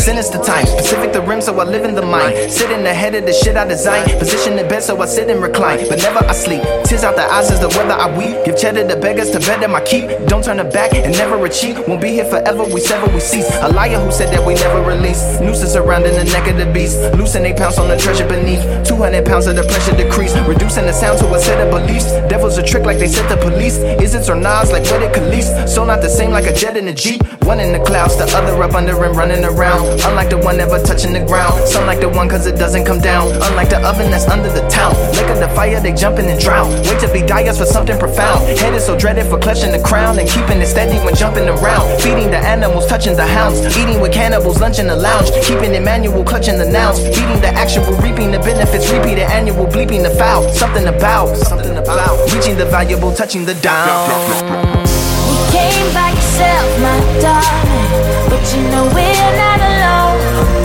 Sinister times, Pacific the rim, so I live in the mind. Sit in the head of the shit I design. Position in bed, so I sit and recline. But never I sleep. Tears out the eyes as the weather I weep. Give cheddar to beggars to better my keep. Don't turn it back and never retreat. Won't be here forever, we sever, we cease. A liar who said that we never release. Nooses surrounding the neck of the beast. Loosen 8 pounds on the treasure beneath. 200 pounds of the pressure decrease. Reducing the sound to a set of beliefs. Devils a trick like they said the police. Is it or nods like what it could lease. So not the same like a jet in a Jeep. One in the clouds, the other up under and running around. Unlike the one never touching the ground. Some like the one cause it doesn't come down. Unlike the oven that's under the town. Look at the fire, they jumping and drown. Wait to be dyers for something profound. Head is so dreaded for clutching the crown. And keeping it steady when jumping around. Feeding the animals, touching the hounds. Eating with cannibals, lunch in the lounge. Keeping it manual, clutching the nouns. Beating the actual, reaping the benefits. Repeat the annual, bleeping the foul. Something about reaching the valuable, touching the down. You came by yourself, my darling, but you know we're not alone.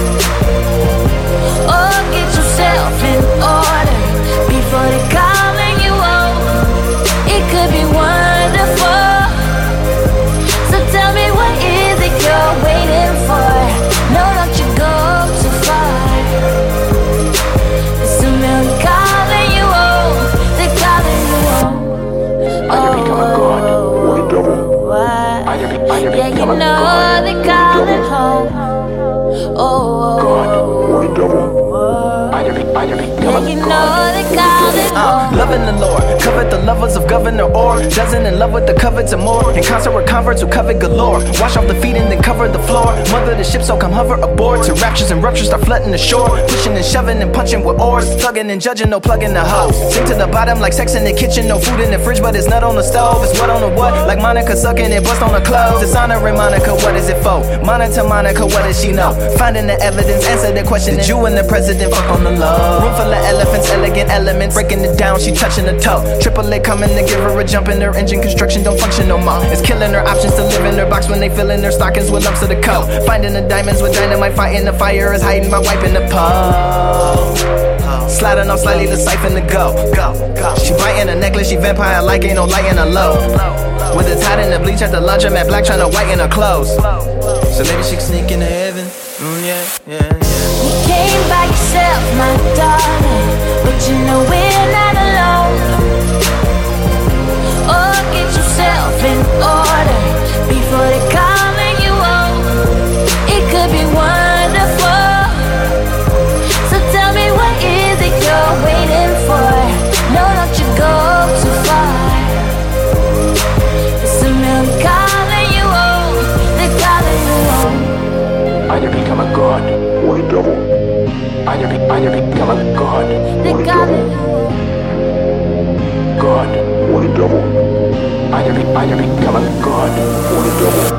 Oh, get yourself in order before they calling you home. It could be wonderful. So tell me, what is it you're waiting for? No, don't you go too far. It's a million calling you home. They're calling you home. I have become a god or a devil. Yeah, you know they call it home. Oh, God or a devil. yeah, you know they call it home. Loving the Lord, covet the lovers of Governor Orr. Dozen in love with the covet and more. In concert with converts who covet galore. Wash off the feet and then cover the floor. Mother the ship, so come hover aboard. To raptures and ruptures start flooding the shore. Pushing and shoving and punching with oars. Thugging and judging, no plugging the hose. Sink to the bottom like sex in the kitchen. No food in the fridge, but it's not on the stove. It's what on the what? Like Monica sucking it, bust on the clothes. Dishonoring Monica, what is it for? Monitor Monica, what does she know? Finding the evidence, answer the question. Did you and the president fuck on the low? Room full of elephants, elegant elements. Breaking it down, she touching the toe. Triple A coming to give her a jump in her engine. Construction don't function no more. It's killing her options to live in her box when they filling their stockings with lumps of the coat. Finding the diamonds with dynamite, fighting the fire is hiding by wiping the pole. Sliding off slightly to siphon the go. She biting a necklace, she vampire like ain't no light in her low. With the tide and the bleach at the laundromat, black trying to whiten her clothes. So maybe she can sneak into heaven. Yeah. You came by yourself, my darling, but you know we're not alone. Oh, get yourself in order before they calling you home. It could be wonderful. So tell me, what is it you're waiting for? No, don't you go too far. It's a million calling you home. They're calling you home. I have become a god or a devil. I have become a god They're or a calling you devil. home. God or a devil. I have become a god or a devil.